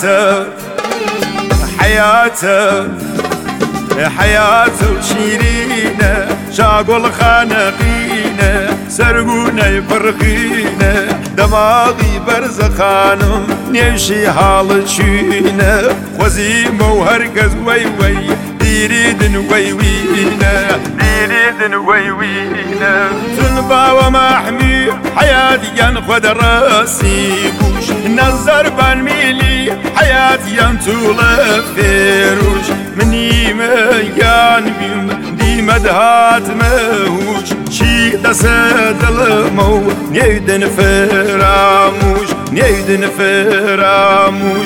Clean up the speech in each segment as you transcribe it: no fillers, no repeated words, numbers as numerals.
حياته حياته حياته شيرينه شاقول خانقينه سرقونا يفرخينه دماغي برزخانم نمشي حال تشينه وزيمه وهركز وي وي ديريدن ويوينا ديريدن ويوينا تنبا ومحمي حياتي ينخد راسي بوش نظر بان ميلي حياتي ينطول فيروش مني ميان بيم دي مدهات موش شي تسد المو نيدن فراموش نيدن فراموش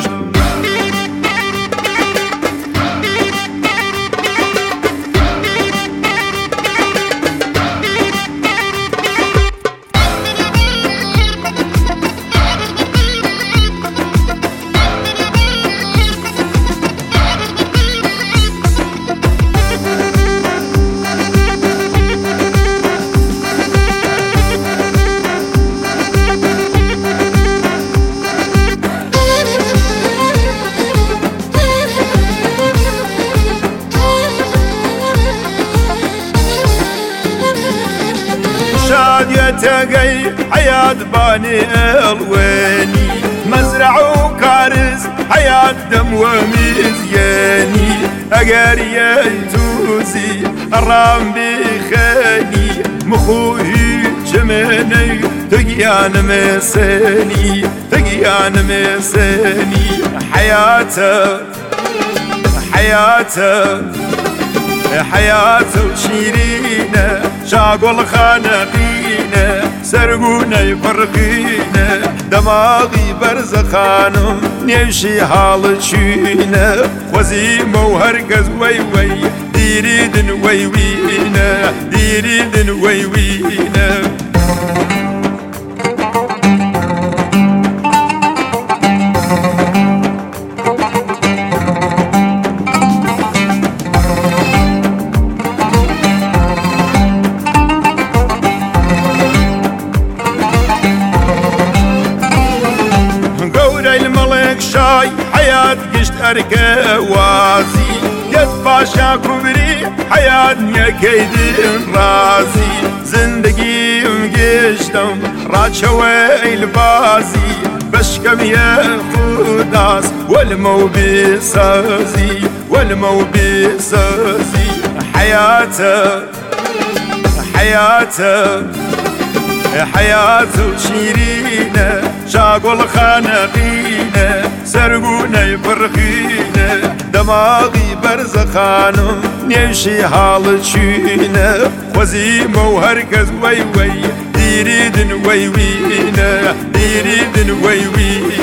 تقي حياة باني الويني مزرع وكارز حياة دم ومزياني أقاري توزي الرام بخاني مخوهي جماني تقيان مساني تقيان مساني حياته حياته حياته شيرينه شاقول خانقينه سرقونا يفرقينه دماغي برزخانم نمشي حال تشينه وزيمه وهركز وي وي ديريدن ويوينا ديريدن ويوينا شاي حياة قشت أركا وازي قد باشا كبري حياة نيكيد رازي زندگي قشتم راد شوي البازي بشكم يا خداس والمو بسازي والمو بسازي حياته حياته حياته شيرينه شاقول خانقينه سرقونا يفرخينه دماغي برزخانم نمشي حال تشينه وزيمه وهركز وي وي ديريدن ويوينا ديريدن ويوينا